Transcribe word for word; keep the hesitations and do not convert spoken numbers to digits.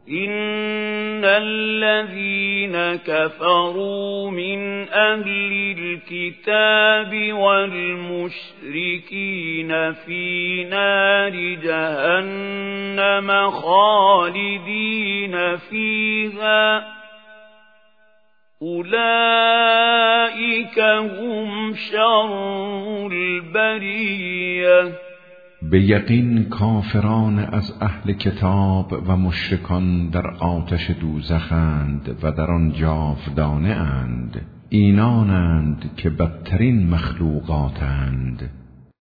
إن الذين كفروا من أهل الكتاب والمشركين في نار جهنم خالدين فيها أولئك هم شر البریه. به یقین کافران از اهل کتاب و مشرکان در آتش دوزخند و در آن جاودانه اند. اینانند که بدترین مخلوقاتند.